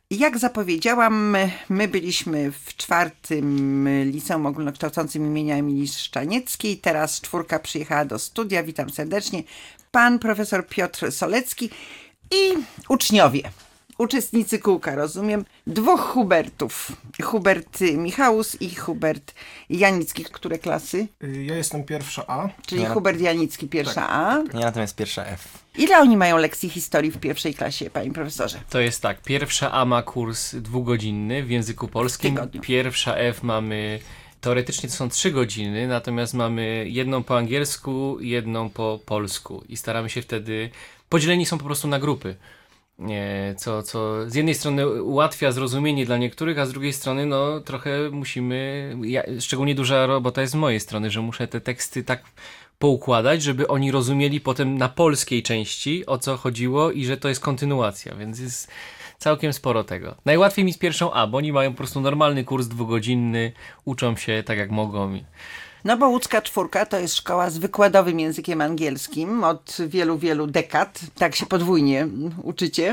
Jak zapowiedziałam, my byliśmy w 4. Liceum Ogólnokształcącym imienia Emilii Szczanieckiej. Teraz 4 przyjechała do studia. Witam serdecznie. Pan profesor Piotr Solecki i uczniowie. Uczestnicy kółka, rozumiem. 2 Hubertów. Hubert Michałus i Hubert Janicki. Które klasy? Ja jestem pierwsza A. Czyli Hubert Janicki pierwsza A. Ja natomiast pierwsza F. Ile oni mają lekcji historii w pierwszej klasie, panie profesorze? To jest tak, pierwsza A ma kurs 2-godzinny w języku polskim, pierwsza F mamy, teoretycznie to są 3 godziny, natomiast mamy jedną po angielsku, jedną po polsku i staramy się wtedy, podzieleni są po prostu na grupy. Co z jednej strony ułatwia zrozumienie dla niektórych, a z drugiej strony no trochę musimy, szczególnie duża robota jest z mojej strony, że muszę te teksty tak poukładać, żeby oni rozumieli potem na polskiej części, o co chodziło i że to jest kontynuacja, więc jest całkiem sporo tego. Najłatwiej mi z pierwszą A, bo oni mają po prostu normalny kurs 2-godzinny, uczą się tak jak mogą. No bo łódzka 4 to jest szkoła z wykładowym językiem angielskim od wielu dekad. Tak się podwójnie uczycie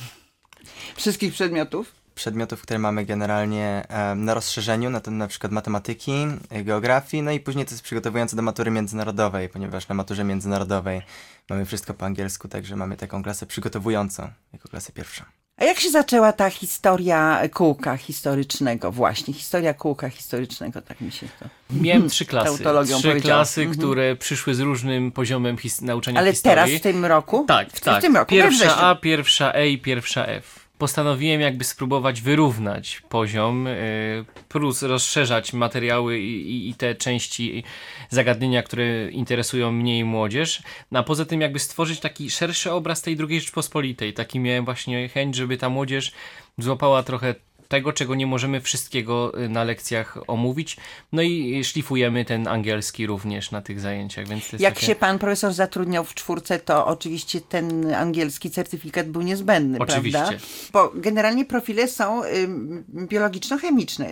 wszystkich przedmiotów. Przedmiotów, które mamy generalnie na rozszerzeniu, na przykład matematyki, geografii, no i później to jest przygotowujące do matury międzynarodowej, ponieważ na maturze międzynarodowej mamy wszystko po angielsku, także mamy taką klasę przygotowującą jako klasę pierwszą. A jak się zaczęła ta historia kółka historycznego właśnie? Historia kółka historycznego, tak mi się to... Miałem 3 klasy. Trzy klasy, które przyszły z różnym poziomem nauczania Ale historii. teraz w tym roku? Tak. W tym roku. Pierwsza A, pierwsza E i pierwsza F. Postanowiłem jakby spróbować wyrównać poziom, plus rozszerzać materiały i te części zagadnienia, które interesują mnie i młodzież. A poza tym jakby stworzyć taki szerszy obraz tej II Rzeczpospolitej. Taki miałem właśnie chęć, żeby ta młodzież złapała trochę tego, czego nie możemy wszystkiego na lekcjach omówić. No i szlifujemy ten angielski również na tych zajęciach. Więc to jest Jak się pan profesor zatrudniał w 4, to oczywiście ten angielski certyfikat był niezbędny, oczywiście. Prawda? Bo generalnie profile są biologiczno-chemiczne.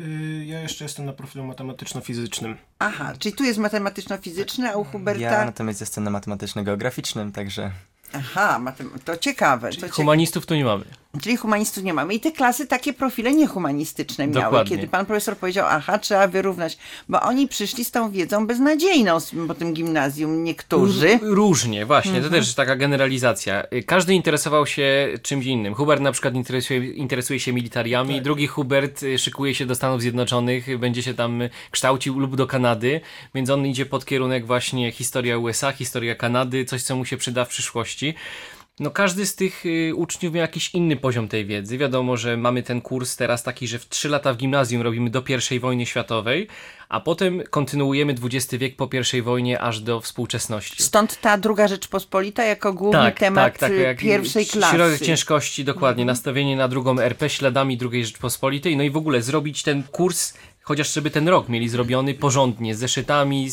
Ja jeszcze jestem na profilu matematyczno-fizycznym. Aha, czyli tu jest matematyczno-fizyczny, a u Huberta... Ja natomiast jestem na matematyczno-geograficznym, także... Aha, to ciekawe. Humanistów tu nie mamy. Czyli humanistów nie mamy. I te klasy takie profile niehumanistyczne miały. Dokładnie. Kiedy pan profesor powiedział, trzeba wyrównać, bo oni przyszli z tą wiedzą beznadziejną po tym gimnazjum, niektórzy. Różnie, właśnie, to też taka generalizacja. Każdy interesował się czymś innym. Hubert na przykład interesuje się militariami, drugi Hubert szykuje się do Stanów Zjednoczonych, będzie się tam kształcił lub do Kanady, więc on idzie pod kierunek właśnie historia USA, historia Kanady, coś co mu się przyda w przyszłości. No każdy z tych uczniów miał jakiś inny poziom tej wiedzy. Wiadomo, że mamy ten kurs teraz taki, że w 3 lata w gimnazjum robimy do I wojny światowej, a potem kontynuujemy XX wiek po I wojnie aż do współczesności. Stąd ta II Rzeczpospolita jako główny temat pierwszej klasy. Środek ciężkości, dokładnie. Nastawienie na II RP śladami II Rzeczpospolitej. No i w ogóle zrobić ten kurs, chociaż żeby ten rok mieli zrobiony porządnie, z zeszytami,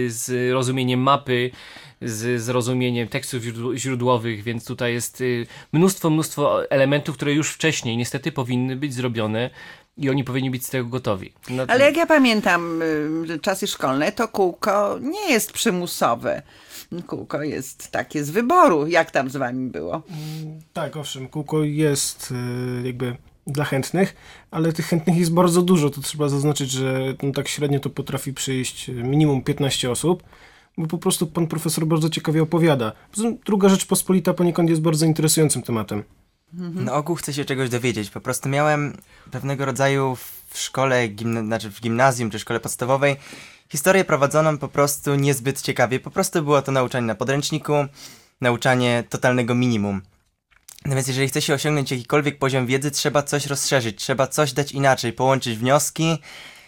z rozumieniem mapy, z zrozumieniem tekstów źródłowych, więc tutaj jest mnóstwo elementów, które już wcześniej niestety powinny być zrobione i oni powinni być z tego gotowi. Ale jak ja pamiętam czasy szkolne, to kółko nie jest przymusowe. Kółko jest takie z wyboru. Jak tam z wami było? Tak, owszem, kółko jest jakby dla chętnych, ale tych chętnych jest bardzo dużo. To trzeba zaznaczyć, że tak średnio to potrafi przyjść minimum 15 osób. Bo po prostu pan profesor bardzo ciekawie opowiada. II Rzeczpospolita poniekąd jest bardzo interesującym tematem. Na ogół chcę się czegoś dowiedzieć. Po prostu miałem pewnego rodzaju w szkole, w gimnazjum czy szkole podstawowej historię prowadzoną po prostu niezbyt ciekawie. Po prostu było to nauczanie na podręczniku, nauczanie totalnego minimum. No więc jeżeli chce się osiągnąć jakikolwiek poziom wiedzy, trzeba coś rozszerzyć, trzeba coś dać inaczej, połączyć wnioski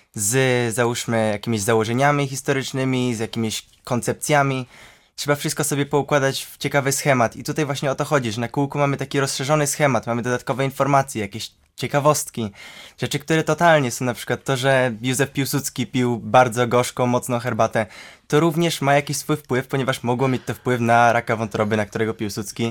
z, załóżmy, jakimiś założeniami historycznymi, z jakimiś koncepcjami. Trzeba wszystko sobie poukładać w ciekawy schemat. I tutaj właśnie o to chodzi, że na kółku mamy taki rozszerzony schemat, mamy dodatkowe informacje, jakieś ciekawostki. Rzeczy, które totalnie są, na przykład to, że Józef Piłsudski pił bardzo gorzką, mocną herbatę, to również ma jakiś swój wpływ, ponieważ mogło mieć to wpływ na raka wątroby, na którego Piłsudski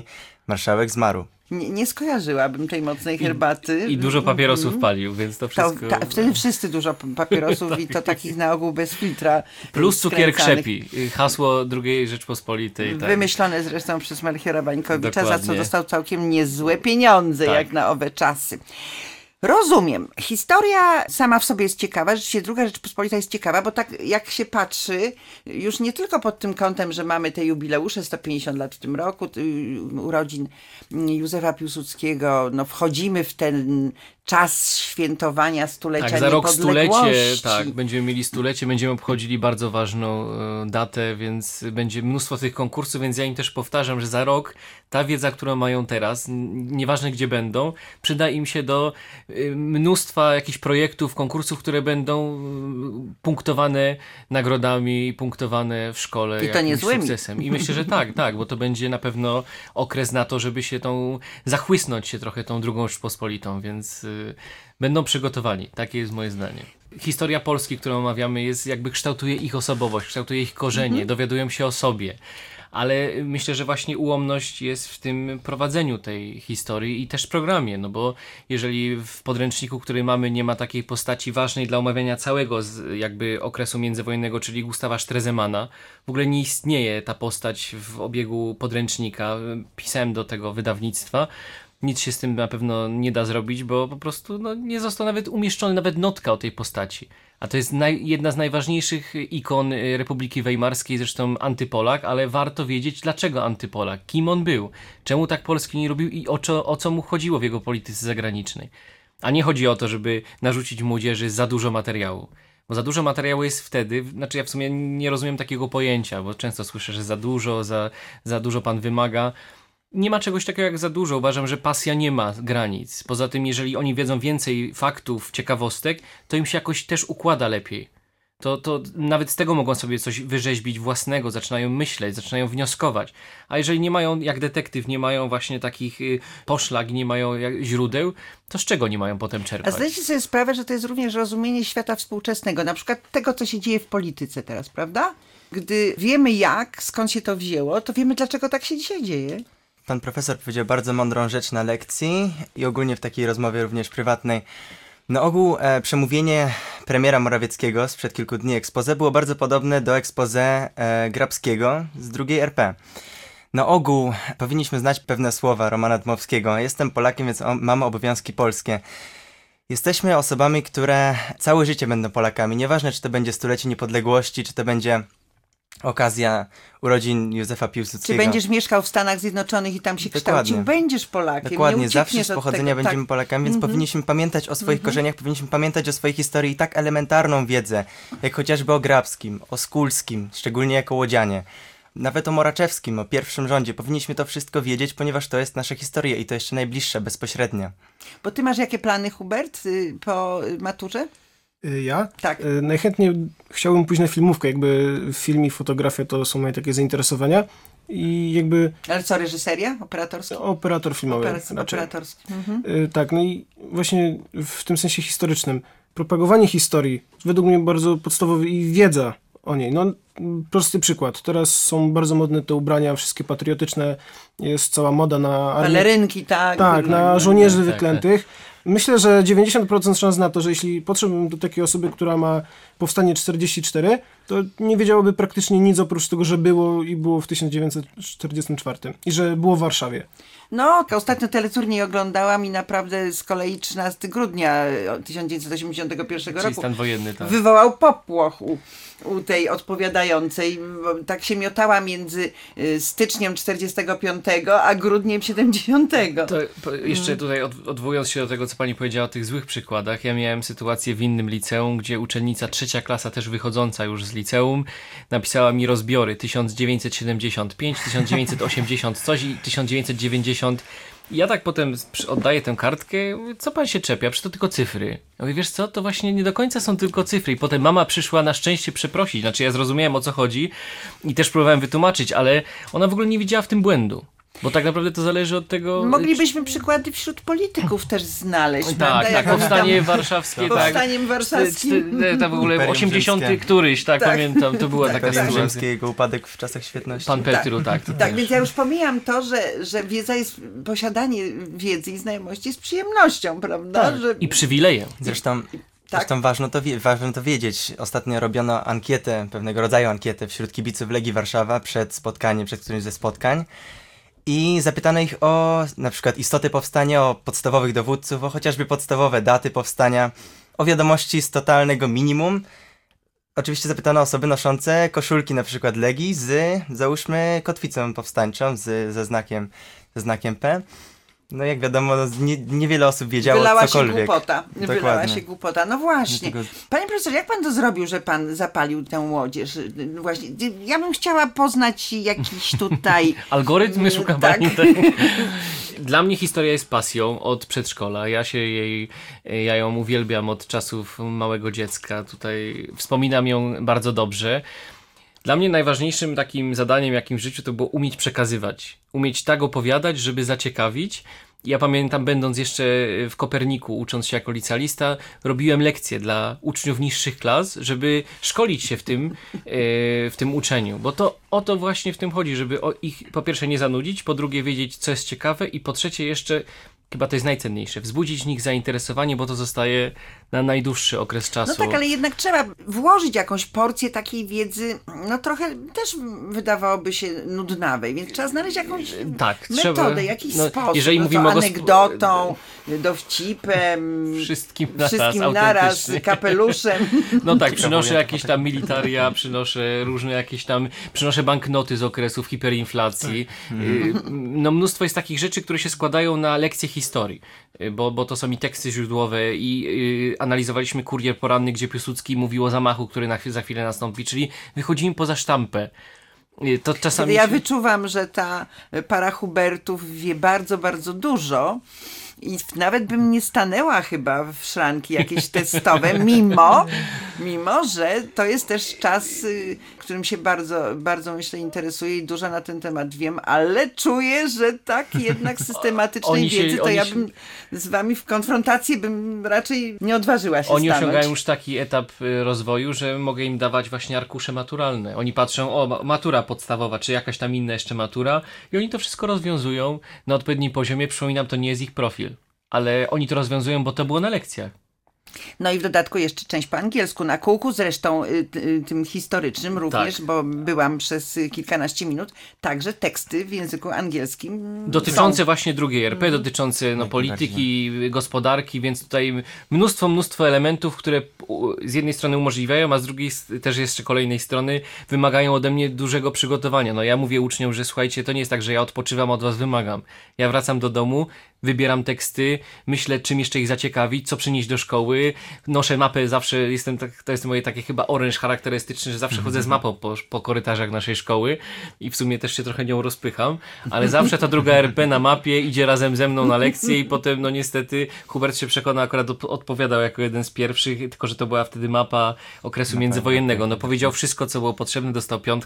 marszałek zmarł. Nie skojarzyłabym tej mocnej herbaty. I dużo papierosów palił, więc to wszystko... Wtedy wszyscy dużo papierosów i to takich na ogół bez filtra. Plus cukier skręcanych. krzepi. Hasło II Rzeczpospolitej. Tak. Wymyślone zresztą przez Melchiora Wańkowicza, za co Dokładnie. dostał całkiem niezłe pieniądze, Tak. jak na owe czasy. Rozumiem. Historia sama w sobie jest ciekawa, rzeczywiście II Rzeczpospolita jest ciekawa, bo tak jak się patrzy, już nie tylko pod tym kątem, że mamy te jubileusze, 150 lat w tym roku, urodzin Józefa Piłsudskiego, no wchodzimy w ten czas świętowania stulecia Tak, za rok niepodległości. stulecie, tak, będziemy mieli stulecie, będziemy obchodzili bardzo ważną datę, więc będzie mnóstwo tych konkursów, więc ja im też powtarzam, że za rok ta wiedza, którą mają teraz, nieważne gdzie będą, przyda im się do mnóstwa jakichś projektów, konkursów, które będą punktowane nagrodami i punktowane w szkole I to jakimś niezłymi. sukcesem. I myślę, że tak, bo to będzie na pewno okres na to, żeby się zachłysnąć się trochę tą II Rzeczpospolitą, więc będą przygotowani. Takie jest moje zdanie. Historia Polski, którą omawiamy, kształtuje ich osobowość, kształtuje ich korzenie, dowiadują się o sobie. Ale myślę, że właśnie ułomność jest w tym prowadzeniu tej historii i też programie, no bo jeżeli w podręczniku, który mamy, nie ma takiej postaci ważnej dla omawiania całego okresu międzywojennego, czyli Gustawa Stresemana, w ogóle nie istnieje ta postać w obiegu podręcznika, pisałem do tego wydawnictwa, nic się z tym na pewno nie da zrobić, bo po prostu nie został nawet umieszczony nawet notka o tej postaci. A to jest jedna z najważniejszych ikon Republiki Weimarskiej, zresztą antypolak, ale warto wiedzieć, dlaczego antypolak, kim on był, czemu tak Polski nie robił i o co mu chodziło w jego polityce zagranicznej. A nie chodzi o to, żeby narzucić młodzieży za dużo materiału. Bo za dużo materiału jest wtedy, ja w sumie nie rozumiem takiego pojęcia, bo często słyszę, że za dużo pan wymaga. Nie ma czegoś takiego jak za dużo. Uważam, że pasja nie ma granic. Poza tym, jeżeli oni wiedzą więcej faktów, ciekawostek, to im się jakoś też układa lepiej. To nawet z tego mogą sobie coś wyrzeźbić własnego, zaczynają myśleć, zaczynają wnioskować. A jeżeli nie mają, jak detektyw, nie mają właśnie takich poszlak, nie mają źródeł, to z czego nie mają potem czerpać? A zdajecie sobie sprawę, że to jest również rozumienie świata współczesnego, na przykład tego, co się dzieje w polityce teraz, prawda? Gdy wiemy skąd się to wzięło, to wiemy, dlaczego tak się dzisiaj dzieje. Pan profesor powiedział bardzo mądrą rzecz na lekcji i ogólnie w takiej rozmowie również prywatnej. Na ogół przemówienie premiera Morawieckiego sprzed kilku dni exposé było bardzo podobne do exposé Grabskiego z II RP. Na ogół powinniśmy znać pewne słowa Romana Dmowskiego. Jestem Polakiem, więc mam obowiązki polskie. Jesteśmy osobami, które całe życie będą Polakami. Nieważne, czy to będzie stulecie niepodległości, czy to będzie okazja urodzin Józefa Piłsudskiego. Czy będziesz mieszkał w Stanach Zjednoczonych i tam się kształcił, będziesz Polakiem. Dokładnie, nie zawsze z uciekniesz od pochodzenia tego. będziemy Polakami, więc powinniśmy pamiętać o swoich korzeniach, powinniśmy pamiętać o swojej historii i tak elementarną wiedzę, jak chociażby o Grabskim, o Skulskim, szczególnie jako łodzianie. Nawet o Moraczewskim, o pierwszym rządzie. Powinniśmy to wszystko wiedzieć, ponieważ to jest nasza historia i to jeszcze najbliższa, bezpośrednia. Bo ty masz jakie plany, Hubert, po maturze? Ja? Tak. Najchętniej chciałbym pójść na filmówkę, film i fotografia to są moje takie zainteresowania i Ale co, reżyseria? Operatorski? operator filmowy raczej. Operatorski. Tak, no i właśnie w tym sensie historycznym. Propagowanie historii, według mnie bardzo podstawowe i wiedza o niej. No, prosty przykład. Teraz są bardzo modne te ubrania, wszystkie patriotyczne, jest cała moda na armię. Pelerynki, tak. Tak, na żołnierzy tak, wyklętych. Myślę, że 90% szans na to, że jeśli podszedłbym do takiej osoby, która ma powstanie 44, to nie wiedziałoby praktycznie nic oprócz tego, że było w 1944 i że było w Warszawie. No, ostatnio teleturniej oglądałam i naprawdę z kolei 13 grudnia 1981 Czyli roku stan wojenny, tak. wywołał popłoch u tej odpowiadającej. Tak się miotała między styczniem 45 a grudniem 70. To jeszcze tutaj odwołując się do tego, co pani powiedziała o tych złych przykładach, ja miałem sytuację w innym liceum, gdzie uczennica 3. klasa, też wychodząca już z liceum, napisała mi rozbiory 1975, 1980 coś i 1990. I ja tak potem oddaję tę kartkę, mówię, co pan się czepia, przecież to tylko cyfry. Ja mówię, wiesz co, to właśnie nie do końca są tylko cyfry. I potem mama przyszła na szczęście przeprosić, znaczy ja zrozumiałem, o co chodzi i też próbowałem wytłumaczyć, ale ona w ogóle nie widziała w tym błędu. Bo tak naprawdę to zależy od tego... Moglibyśmy przykłady wśród polityków też znaleźć. Tak, powstanie warszawskie. Powstaniem warszawskim. To w ogóle Imperium 80 rzymskie. któryś, pamiętam, to była taka Imperium sytuacja. rzymskie, jego upadek w czasach świetności. Pan Petru, tak. Tak, więc ja już pomijam to, że wiedza jest, posiadanie wiedzy i znajomości jest przyjemnością, prawda? Tak. Że... I przywilejem. Zresztą Tak. ważno to wiedzieć. Ostatnio robiono ankietę, pewnego rodzaju ankietę wśród kibiców Legii Warszawa przed którymś ze spotkań i zapytano ich o na przykład istotę powstania, o podstawowych dowódców, o chociażby podstawowe daty powstania, o wiadomości z totalnego minimum. Oczywiście zapytano osoby noszące koszulki na przykład Legii z, załóżmy, kotwicą powstańczą ze znakiem P. No jak wiadomo, niewiele osób wiedziało cokolwiek. Wylała się głupota. No właśnie. Dlatego... Panie profesorze, jak pan to zrobił, że pan zapalił tę młodzież? Właśnie, ja bym chciała poznać jakiś tutaj... Algorytmy szuka tak. pani. Dla mnie historia jest pasją od przedszkola. Ja ją uwielbiam od czasów małego dziecka. Tutaj wspominam ją bardzo dobrze. Dla mnie najważniejszym takim zadaniem, jakim w życiu, to było umieć przekazywać. Umieć tak opowiadać, żeby zaciekawić. Ja pamiętam, będąc jeszcze w Koperniku, ucząc się jako licealista, robiłem lekcje dla uczniów niższych klas, żeby szkolić się w tym uczeniu. Bo to o to właśnie w tym chodzi, żeby ich po pierwsze nie zanudzić, po drugie wiedzieć, co jest ciekawe i po trzecie jeszcze, chyba to jest najcenniejsze, wzbudzić w nich zainteresowanie, bo to zostaje na najdłuższy okres czasu. No tak, ale jednak trzeba włożyć jakąś porcję takiej wiedzy, no trochę też wydawałoby się nudnawej, więc trzeba znaleźć jakąś metodę, jakiś sposób. Jeżeli mówimy anegdotą, dowcipem, wszystkim naraz, kapeluszem. No tak, przynoszę jakieś tam militaria, przynoszę banknoty z okresów hiperinflacji. No mnóstwo jest takich rzeczy, które się składają na lekcje historii, bo to są i teksty źródłowe i analizowaliśmy Kurier Poranny, gdzie Piłsudski mówił o zamachu, który za chwilę nastąpi, czyli wychodzimy poza sztampę. To czasami ja wyczuwam, że ta para Hubertów wie bardzo, bardzo dużo i nawet bym nie stanęła chyba w szranki jakieś testowe, mimo że to jest też czas, którym się bardzo, bardzo myślę interesuję i dużo na ten temat wiem, ale czuję, że tak jednak systematycznej wiedzy, to ja bym z wami w konfrontację bym raczej nie odważyła się Oni stanąć. osiągają już taki etap rozwoju, że mogę im dawać właśnie arkusze maturalne. Oni patrzą, o, matura podstawowa, czy jakaś tam inna jeszcze matura i oni to wszystko rozwiązują na odpowiednim poziomie. Przypominam, to nie jest ich profil. Ale oni to rozwiązują, bo to było na lekcjach. No i w dodatku jeszcze część po angielsku na kółku, zresztą tym historycznym również, tak. Bo byłam przez kilkanaście minut, także teksty w języku angielskim dotyczące właśnie drugiej RP, dotyczące polityki, gospodarki, więc tutaj mnóstwo elementów, które z jednej strony umożliwiają, a z drugiej też jeszcze kolejnej strony wymagają ode mnie dużego przygotowania. No ja mówię uczniom, że słuchajcie, to nie jest tak, że ja odpoczywam, od was wymagam. Ja wracam do domu, wybieram teksty, myślę, czym jeszcze ich zaciekawić, co przynieść do szkoły, noszę mapę, zawsze to jest moje takie chyba oręż charakterystyczny, że zawsze chodzę z mapą po korytarzach naszej szkoły i w sumie też się trochę nią rozpycham, ale zawsze ta druga RP na mapie idzie razem ze mną na lekcję i potem, no niestety, Hubert się przekona, akurat odpowiadał jako jeden z pierwszych, tylko że to była wtedy mapa okresu międzywojennego. No powiedział wszystko, co było potrzebne, dostał 5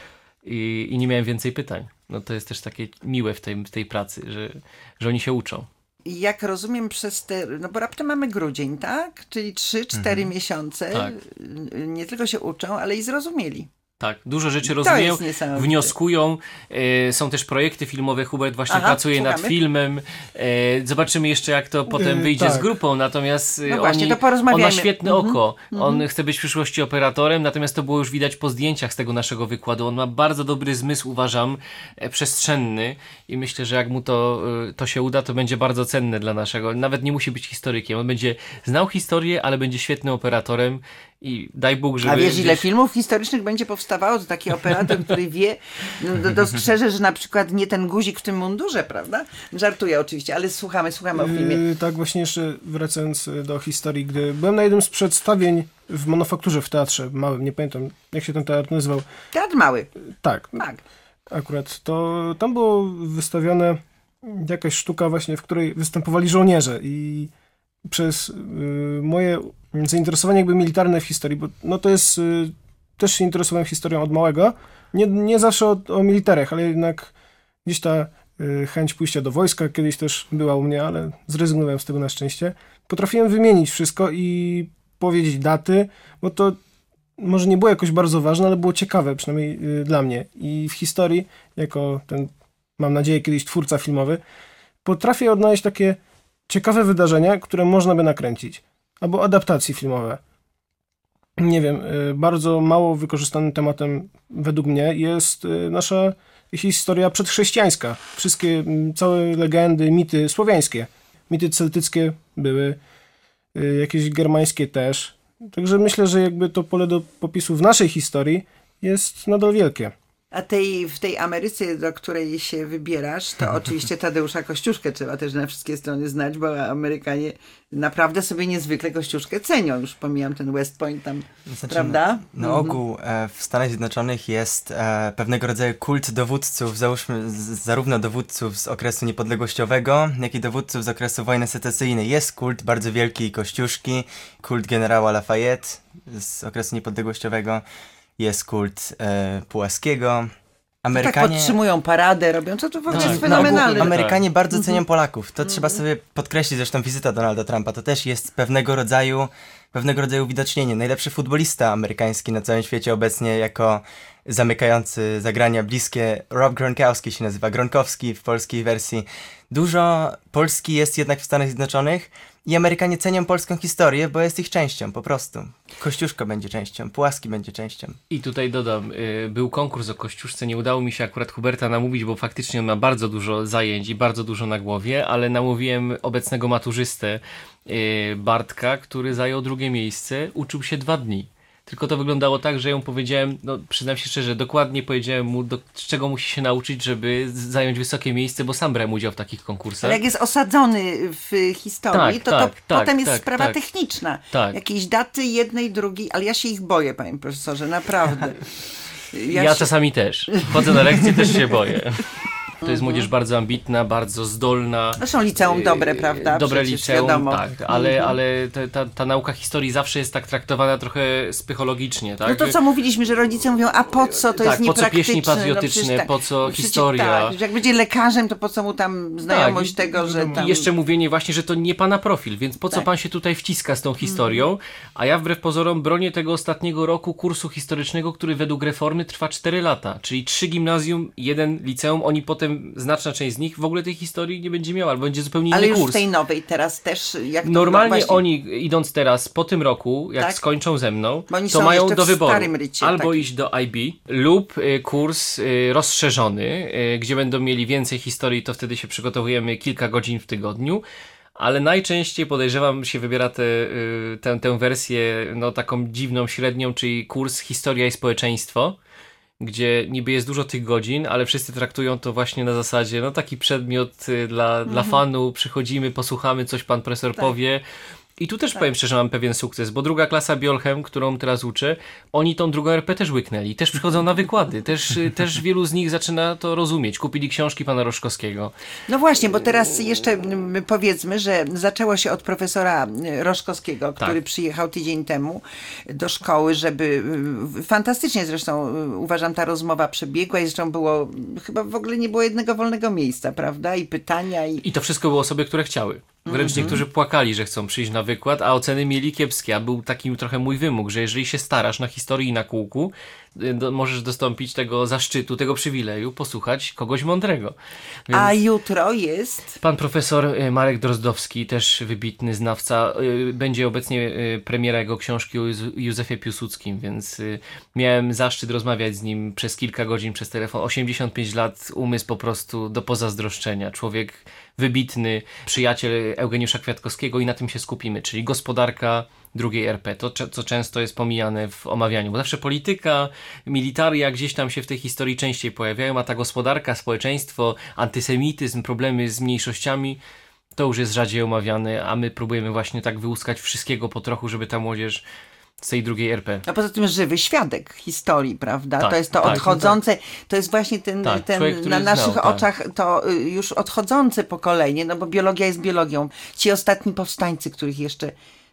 i nie miałem więcej pytań. No to jest też takie miłe w tej pracy, że oni się uczą. Jak rozumiem przez no bo raptem mamy grudzień, tak? Czyli 3-4 miesiące. Tak. Nie tylko się uczą, ale i zrozumieli. Tak, dużo rzeczy rozumieją, wnioskują, są też projekty filmowe, Hubert właśnie pracuje nad filmem, zobaczymy jeszcze jak to potem wyjdzie z grupą, natomiast on ma świetne oko, on chce być w przyszłości operatorem, natomiast to było już widać po zdjęciach z tego naszego wykładu, on ma bardzo dobry zmysł, uważam, przestrzenny i myślę, że jak mu to się uda, to będzie bardzo cenne dla naszego, nawet nie musi być historykiem, on będzie znał historię, ale będzie świetnym operatorem i daj Bóg, żeby... A wiesz, ile filmów historycznych będzie powstawało, to taki operator, który wie, dostrzeże, że na przykład nie ten guzik w tym mundurze, prawda? Żartuję oczywiście, ale słuchamy o filmie. Tak, właśnie jeszcze wracając do historii, gdy byłem na jednym z przedstawień w Manufakturze w teatrze małym, nie pamiętam jak się ten teatr nazywał. Teatr mały. Tak. Akurat to tam było wystawione jakaś sztuka właśnie, w której występowali żołnierze i przez moje zainteresowanie jakby militarne w historii, bo no to jest, też się interesowałem historią od małego, nie zawsze o militerach, ale jednak gdzieś ta chęć pójścia do wojska kiedyś też była u mnie, ale zrezygnowałem z tego na szczęście. Potrafiłem wymienić wszystko i powiedzieć daty, bo to może nie było jakoś bardzo ważne, ale było ciekawe, przynajmniej dla mnie. I w historii, jako ten, mam nadzieję, kiedyś twórca filmowy, potrafię odnaleźć takie ciekawe wydarzenia, które można by nakręcić. Albo adaptacje filmowe. Nie wiem, bardzo mało wykorzystanym tematem według mnie jest nasza historia przedchrześcijańska. Wszystkie, całe legendy, mity słowiańskie. Mity celtyckie były, jakieś germańskie też. Także myślę, że jakby to pole do popisu w naszej historii jest nadal wielkie. A w tej Ameryce, do której się wybierasz, to oczywiście Tadeusza Kościuszkę trzeba też na wszystkie strony znać, bo Amerykanie naprawdę sobie niezwykle Kościuszkę cenią. Już pomijam ten West Point tam, prawda? Na ogół w Stanach Zjednoczonych jest pewnego rodzaju kult dowódców, załóżmy zarówno dowódców z okresu niepodległościowego, jak i dowódców z okresu wojny secesyjnej. Jest kult bardzo wielki Kościuszki, kult generała Lafayette z okresu niepodległościowego. Jest kult Pułaskiego. Amerykanie... Tak podtrzymują paradę, robią, co to w ogóle jest fenomenalne. Amerykanie bardzo cenią Polaków. To trzeba sobie podkreślić, zresztą wizyta Donalda Trumpa, to też jest pewnego rodzaju uwidocznienie. Najlepszy futbolista amerykański na całym świecie obecnie jako zamykający zagrania bliskie Rob Gronkowski się nazywa, Gronkowski w polskiej wersji. Dużo Polski jest jednak w Stanach Zjednoczonych i Amerykanie cenią polską historię, bo jest ich częścią po prostu. Kościuszko będzie częścią, Pułaski będzie częścią. I tutaj dodam, był konkurs o Kościuszce, nie udało mi się akurat Huberta namówić, bo faktycznie on ma bardzo dużo zajęć i bardzo dużo na głowie, ale namówiłem obecnego maturzystę Bartka, który zajął 2. miejsce, uczył się 2 dni. Tylko to wyglądało tak, że ją powiedziałem, no przyznam się szczerze, dokładnie powiedziałem mu, czego musi się nauczyć, żeby zająć wysokie miejsce, bo sam brałem udział w takich konkursach. Ale jak jest osadzony w historii, to potem jest sprawa techniczna. Tak. Jakieś daty jednej, drugiej, ale ja się ich boję, panie profesorze, naprawdę. Ja czasami też. Chodzę na lekcje, też się boję. To jest młodzież bardzo ambitna, bardzo zdolna. Zresztą liceum dobre, prawda? Dobre przecież liceum, wiadomo. tak, ale ta nauka historii zawsze jest tak traktowana trochę psychologicznie, tak? No to co mówiliśmy, że rodzice mówią, a po co, to jest po co niepraktyczne. pieśni patriotyczne, po co historia. Tak, jak będzie lekarzem, to po co mu tam znajomość tego, że tam... I jeszcze mówienie właśnie, że to nie pana profil, więc po co pan się tutaj wciska z tą historią, a ja wbrew pozorom bronię tego ostatniego roku kursu historycznego, który według reformy trwa 4 lata, czyli 3 gimnazjum, 1 liceum, oni potem znaczna część z nich w ogóle tej historii nie będzie miała, albo będzie zupełnie inny ale kurs. Ale już w tej nowej teraz też... Jak to normalnie właśnie... oni idąc teraz po tym roku, jak skończą ze mną, to mają do wyboru albo iść do IB lub kurs rozszerzony, gdzie będą mieli więcej historii, to wtedy się przygotowujemy kilka godzin w tygodniu. Ale najczęściej podejrzewam się wybiera tę wersję taką dziwną, średnią, czyli kurs Historia i Społeczeństwo, gdzie niby jest dużo tych godzin, ale wszyscy traktują to właśnie na zasadzie, taki przedmiot dla fanu, przychodzimy, posłuchamy, coś pan profesor powie. I tu też powiem szczerze, mam pewien sukces, bo 2. klasa Biolchem, którą teraz uczę, oni tą 2. RP też łyknęli, też przychodzą na wykłady, też wielu z nich zaczyna to rozumieć, kupili książki pana Roszkowskiego. No właśnie, bo teraz jeszcze powiedzmy, że zaczęło się od profesora Roszkowskiego, który przyjechał tydzień temu do szkoły, żeby, fantastycznie zresztą uważam ta rozmowa przebiegła i zresztą było, chyba w ogóle nie było jednego wolnego miejsca, prawda, i pytania. I to wszystko było osoby, które chciały. Wręcz niektórzy płakali, że chcą przyjść na wykład, a oceny mieli kiepskie, a był taki trochę mój wymóg, że jeżeli się starasz na historii i na kółku, możesz dostąpić tego zaszczytu, tego przywileju, posłuchać kogoś mądrego. Więc a jutro jest? Pan profesor Marek Drozdowski, też wybitny znawca, będzie obecnie premiera jego książki o Józefie Piłsudskim, więc miałem zaszczyt rozmawiać z nim przez kilka godzin przez telefon. 85 lat, umysł po prostu do pozazdroszczenia. Człowiek wybitny, przyjaciel Eugeniusza Kwiatkowskiego i na tym się skupimy, czyli gospodarka II RP, to co często jest pomijane w omawianiu, bo zawsze polityka, militaria gdzieś tam się w tej historii częściej pojawiają, a ta gospodarka, społeczeństwo, antysemityzm, problemy z mniejszościami, to już jest rzadziej omawiane, a my próbujemy właśnie tak wyłuskać wszystkiego po trochu, żeby ta młodzież z tej II RP. A poza tym żywy świadek historii, prawda? Tak, to jest to odchodzące, to jest właśnie ten człowiek, na naszych oczach to już odchodzące pokolenie, no bo biologia jest biologią. Ci ostatni powstańcy, których jeszcze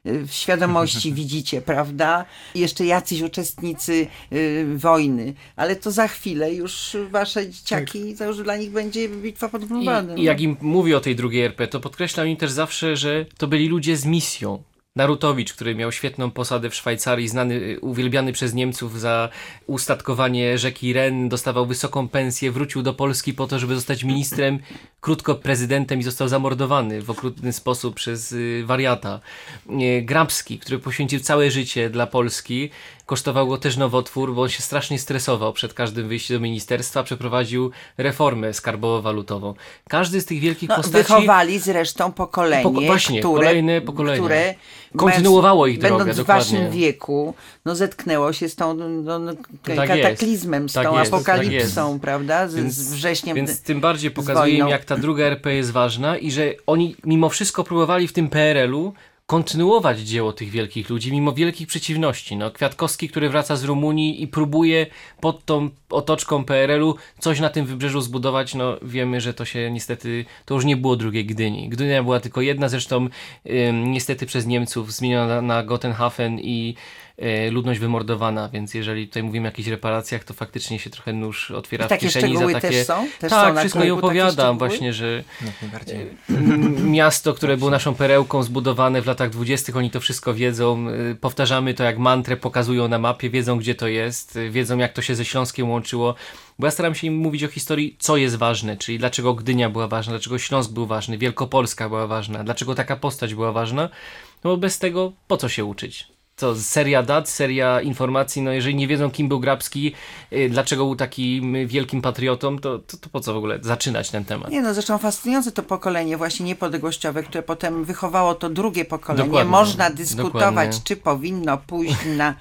w świadomości widzicie, prawda? I jeszcze jacyś uczestnicy wojny, ale to za chwilę już wasze dzieciaki, to już dla nich będzie bitwa pod Grunwaldem. I jak im mówię o tej drugiej RP, to podkreślam im też zawsze, że to byli ludzie z misją. Narutowicz, który miał świetną posadę w Szwajcarii, znany, uwielbiany przez Niemców za ustatkowanie rzeki Ren, dostawał wysoką pensję, wrócił do Polski po to, żeby zostać ministrem, krótko prezydentem i został zamordowany w okrutny sposób przez wariata. Grabski, który poświęcił całe życie dla Polski, kosztował go też nowotwór, bo on się strasznie stresował przed każdym wyjściem do ministerstwa, przeprowadził reformę skarbowo-walutową. Każdy z tych wielkich postaci... Wychowali zresztą pokolenie, kolejne pokolenia. które kontynuowało ich drogę, będąc dokładnie. w waszym wieku, zetknęło się z tą Tak kataklizmem, jest. z tą Tak jest, apokalipsą, tak jest. prawda? Z wrześniem. Więc tym bardziej pokazuje im, wojną. jak ta druga RP jest ważna i że oni mimo wszystko próbowali w tym PRL-u kontynuować dzieło tych wielkich ludzi, mimo wielkich przeciwności. No, Kwiatkowski, który wraca z Rumunii i próbuje pod tą otoczką PRL-u coś na tym wybrzeżu zbudować, no wiemy, że to się niestety, to już nie było drugiej Gdyni. Gdynia była tylko jedna, zresztą niestety przez Niemców zmieniona na Gotenhafen i ludność wymordowana, więc jeżeli tutaj mówimy o jakichś reparacjach, to faktycznie się trochę nóż otwiera w Takie kieszeni szczegóły za takie... też są? Też tak, są na wszystko i kółku takie opowiadam szczegóły? właśnie, że najbardziej. miasto, które było naszą perełką zbudowane w latach 20., oni to wszystko wiedzą, powtarzamy to jak mantrę, pokazują na mapie, wiedzą gdzie to jest, wiedzą jak to się ze Śląskiem łączyło, bo ja staram się im mówić o historii, co jest ważne, czyli dlaczego Gdynia była ważna, dlaczego Śląsk był ważny, Wielkopolska była ważna, dlaczego taka postać była ważna, no bo bez tego po co się uczyć? Co, seria dat, seria informacji, no jeżeli nie wiedzą kim był Grabski, dlaczego był takim wielkim patriotą, to po co w ogóle zaczynać ten temat? Nie no, zresztą fascynujące to pokolenie właśnie niepodległościowe, które potem wychowało to drugie pokolenie. Dokładnie, Można dyskutować, dokładnie. czy powinno pójść na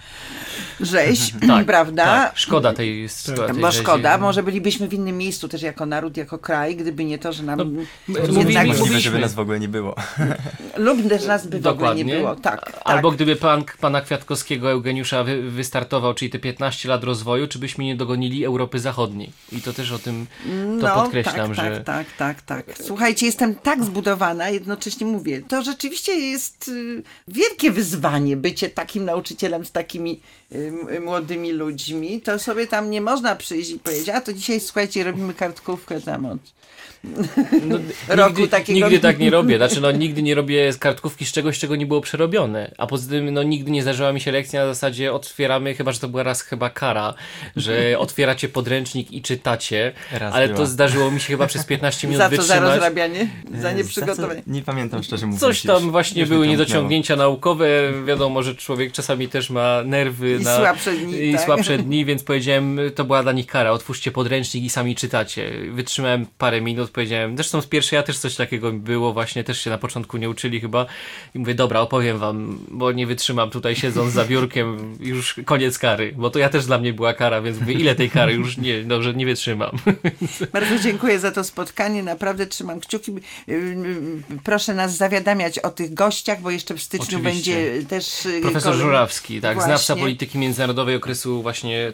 rzeź, Tak, prawda? Tak, szkoda tej sytuacji. Bo szkoda, może byliśmy w innym miejscu też jako naród, jako kraj, gdyby nie to, że nam mówiliśmy- Możliwe, żeby nas w ogóle nie było. lub też nas by w ogóle Dokładnie. nie było. Tak, Albo tak. gdyby pana Kwiatkowskiego, Eugeniusza wystartował, czyli te 15 lat rozwoju, czy byśmy nie dogonili Europy Zachodniej. I to też o tym to podkreślam, tak, że... Tak. Słuchajcie, jestem tak zbudowana, jednocześnie mówię, to rzeczywiście jest wielkie wyzwanie bycie takim nauczycielem z takimi młodymi ludźmi. To sobie tam nie można przyjść i powiedzieć, a to dzisiaj słuchajcie, robimy kartkówkę tam od No, roku takiego. Nigdy tak nie robię. Znaczy, nigdy nie robię z kartkówki z czegoś, czego nie było przerobione. A poza tym, nigdy nie zdarzyła mi się lekcja na zasadzie otwieramy, chyba że to była raz chyba kara, że otwieracie podręcznik i czytacie. Raz ale była. to zdarzyło mi się chyba przez 15 minut Za co? Za wytrzymać. rozrabianie? Za nieprzygotowanie? Nie pamiętam szczerze mówiąc. Coś tam właśnie już mi były to niedociągnięcia naukowe. Wiadomo, że człowiek czasami też ma nerwy I słabsze dni, i tak? słabsze dni, więc powiedziałem, to była dla nich kara. Otwórzcie podręcznik i sami czytacie. Wytrzymałem parę minut, powiedziałem, zresztą z pierwszej ja też coś takiego było, właśnie też się na początku nie uczyli chyba. I mówię, dobra, opowiem wam, bo nie wytrzymam tutaj siedząc za biurkiem, już koniec kary, bo to ja też dla mnie była kara, więc mówię, ile tej kary już dobrze, nie wytrzymam. Bardzo dziękuję za to spotkanie, naprawdę trzymam kciuki. Proszę nas zawiadamiać o tych gościach, bo jeszcze w styczniu Oczywiście. będzie też Profesor kolejny- Żurawski, tak, Właśnie. znawca polityki międzynarodowej okresu właśnie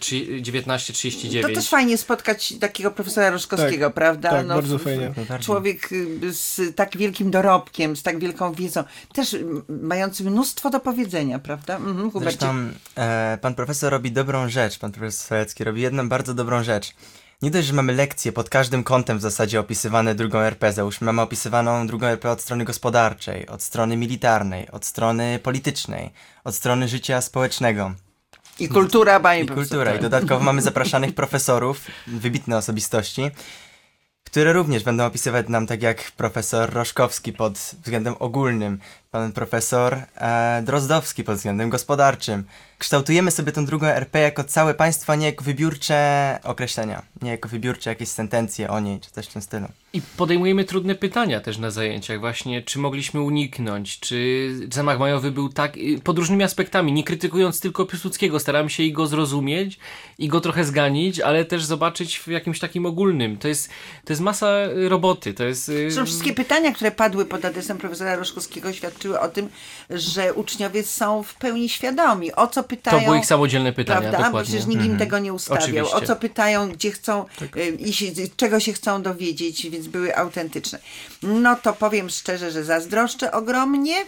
1939. To też fajnie spotkać takiego profesora Roszkowskiego, prawda? Tak, bardzo fajnie. Człowiek z tak wielkim dorobkiem, z tak wielką wiedzą, też mający mnóstwo do powiedzenia, prawda? Hubercie. Zresztą pan profesor robi dobrą rzecz, pan profesor Solecki robi jedną bardzo dobrą rzecz. Nie dość, że mamy lekcje pod każdym kątem w zasadzie opisywane drugą RP, załóżmy mamy opisywaną drugą RP od strony gospodarczej, od strony militarnej, od strony politycznej, od strony życia społecznego. I kultura, panie I profesor, kultura. tak. I dodatkowo mamy zapraszanych profesorów, wybitne osobistości, które również będą opisywać nam, tak jak profesor Roszkowski pod względem ogólnym, pan profesor Drozdowski pod względem gospodarczym. Kształtujemy sobie tą drugą RP jako całe państwo, a nie jako wybiórcze określenia, nie jako wybiórcze jakieś sentencje o niej, czy coś w tym stylu. I podejmujemy trudne pytania też na zajęciach właśnie, czy mogliśmy uniknąć, czy zamach majowy był tak, pod różnymi aspektami, nie krytykując tylko Piłsudskiego, staramy się i go zrozumieć, i go trochę zganić, ale też zobaczyć w jakimś takim ogólnym. To jest masa roboty, to jest... Zresztą wszystkie pytania, które padły pod adresem profesora Roszkowskiego świadczyły o tym, że uczniowie są w pełni świadomi, o co pytają. To były ich samodzielne pytania, prawda? Bo dokładnie. przecież nikt im tego nie ustawiał. Oczywiście. O co pytają, gdzie chcą iść, czego się chcą dowiedzieć, więc były autentyczne. No to powiem szczerze, że zazdroszczę ogromnie.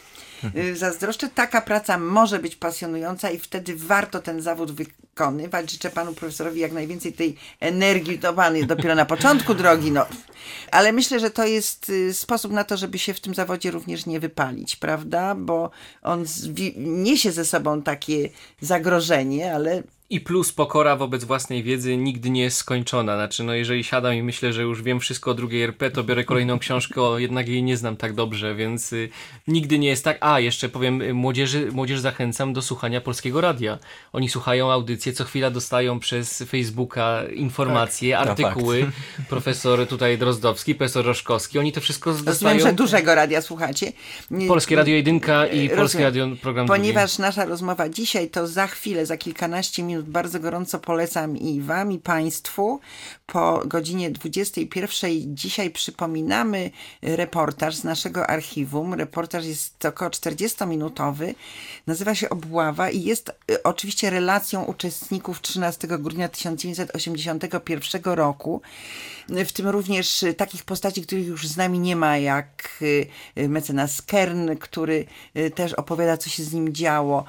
zazdroszczę. Taka praca może być pasjonująca i wtedy warto ten zawód wykonywać. Życzę panu profesorowi jak najwięcej tej energii, to pan jest dopiero na początku drogi, no. Ale myślę, że to jest sposób na to, żeby się w tym zawodzie również nie wypalić, prawda? Bo on niesie ze sobą takie zagrożenie, ale... I plus pokora wobec własnej wiedzy nigdy nie jest skończona. Znaczy, no jeżeli siadam i myślę, że już wiem wszystko o drugiej RP, to biorę kolejną książkę, jednak jej nie znam tak dobrze, więc nigdy nie jest tak. A, jeszcze powiem, młodzież zachęcam do słuchania Polskiego Radia. Oni słuchają audycje, co chwila dostają przez Facebooka informacje, artykuły. Profesor tutaj Drozdowski, profesor Roszkowski, oni to wszystko dostają. Rozumiem, że dużego radia słuchacie. Polskie Radio 1 i Polskie Radio Program Ponieważ nasza rozmowa dzisiaj, to za chwilę, za kilkanaście minut bardzo gorąco polecam i wam, i państwu. Po godzinie 21 dzisiaj przypominamy reportaż z naszego archiwum. Reportaż jest około 40-minutowy. Nazywa się Obława i jest oczywiście relacją uczestników 13 grudnia 1981 roku. W tym również takich postaci, których już z nami nie ma, jak mecenas Kern, który też opowiada, co się z nim działo.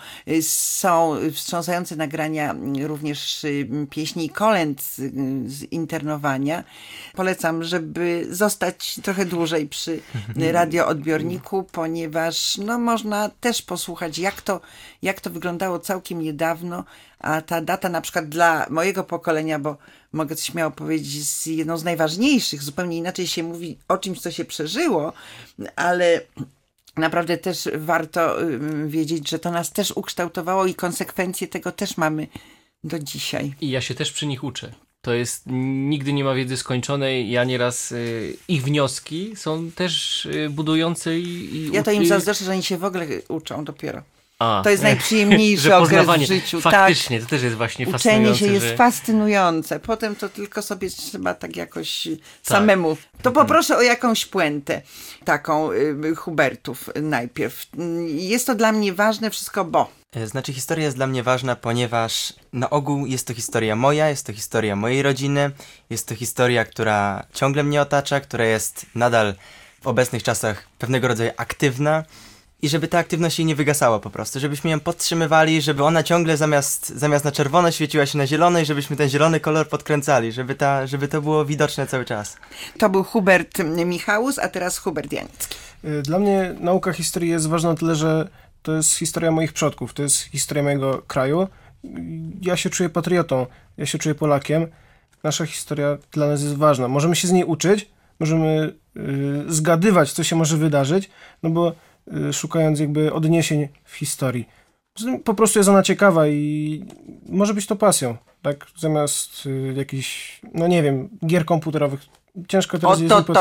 Są wstrząsające nagrania również pieśni i kolęd z internowania. Polecam, żeby zostać trochę dłużej przy radioodbiorniku, ponieważ no, można też posłuchać, jak to wyglądało całkiem niedawno, a ta data na przykład dla mojego pokolenia, bo mogę coś śmiało powiedzieć, jest jedną z najważniejszych. Zupełnie inaczej się mówi o czymś, co się przeżyło, ale naprawdę też warto wiedzieć, że to nas też ukształtowało i konsekwencje tego też mamy do dzisiaj. I ja się też przy nich uczę. To jest, nigdy nie ma wiedzy skończonej. Ja nieraz, ich wnioski są też budujące i ja to im zazdroszczę, że oni się w ogóle uczą dopiero. A, to jest najprzyjemniejszy okres w życiu. Faktycznie, tak. To też jest właśnie fascynujące. Uczenie się jest fascynujące. Potem to tylko sobie trzeba tak jakoś samemu. To poproszę o jakąś puentę taką Hubertów najpierw. Jest to dla mnie ważne wszystko, bo... Znaczy historia jest dla mnie ważna, ponieważ na ogół jest to historia moja, jest to historia mojej rodziny, jest to historia, która ciągle mnie otacza, która jest nadal w obecnych czasach pewnego rodzaju aktywna i żeby ta aktywność jej nie wygasała po prostu, żebyśmy ją podtrzymywali, żeby ona ciągle zamiast na czerwono świeciła się na zielono i żebyśmy ten zielony kolor podkręcali, żeby to było widoczne cały czas. To był Hubert Michałus, a teraz Hubert Janicki. Dla mnie nauka historii jest ważna o tyle, że to jest historia moich przodków, to jest historia mojego kraju. Ja się czuję patriotą, ja się czuję Polakiem. Nasza historia dla nas jest ważna. Możemy się z niej uczyć, możemy zgadywać, co się może wydarzyć, no bo szukając jakby odniesień w historii. Po prostu jest ona ciekawa i może być to pasją, tak? Zamiast jakichś, no nie wiem, gier komputerowych. Ciężko teraz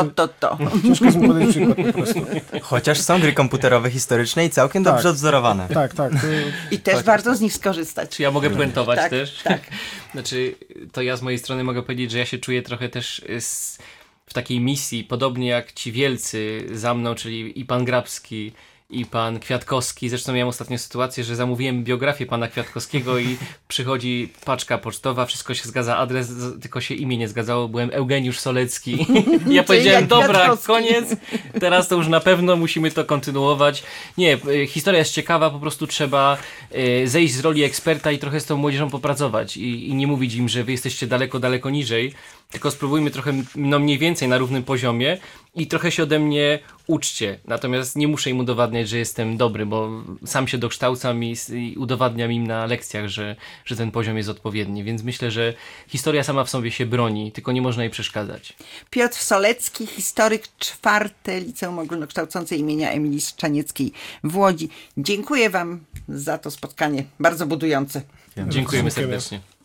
Ciężko jest mi podać przykład po prostu. Chociaż są gry komputerowe historyczne i całkiem dobrze odzorowane. Tak. I też warto z nich skorzystać. Czy ja mogę puentować też? Tak. Znaczy, to ja z mojej strony mogę powiedzieć, że ja się czuję trochę też w takiej misji, podobnie jak ci wielcy za mną, czyli i pan Grabski, i pan Kwiatkowski. Zresztą miałem ostatnio sytuację, że zamówiłem biografię pana Kwiatkowskiego i przychodzi paczka pocztowa, wszystko się zgadza, adres, tylko się imię nie zgadzało. Byłem Eugeniusz Solecki. Ja powiedziałem, dobra, koniec, teraz to już na pewno musimy to kontynuować. Nie, historia jest ciekawa, po prostu trzeba zejść z roli eksperta i trochę z tą młodzieżą popracować i nie mówić im, że wy jesteście daleko, daleko niżej, tylko spróbujmy trochę, no mniej więcej na równym poziomie i trochę się ode mnie uczcie. Natomiast nie muszę im udowadniać, że jestem dobry, bo sam się dokształcam i udowadniam im na lekcjach, że ten poziom jest odpowiedni. Więc myślę, że historia sama w sobie się broni, tylko nie można jej przeszkadzać. Piotr Solecki, historyk, 4. Liceum Ogólnokształcące imienia Emilii Strzanieckiej w Łodzi. Dziękuję wam za to spotkanie. Bardzo budujące. Dziękujemy serdecznie.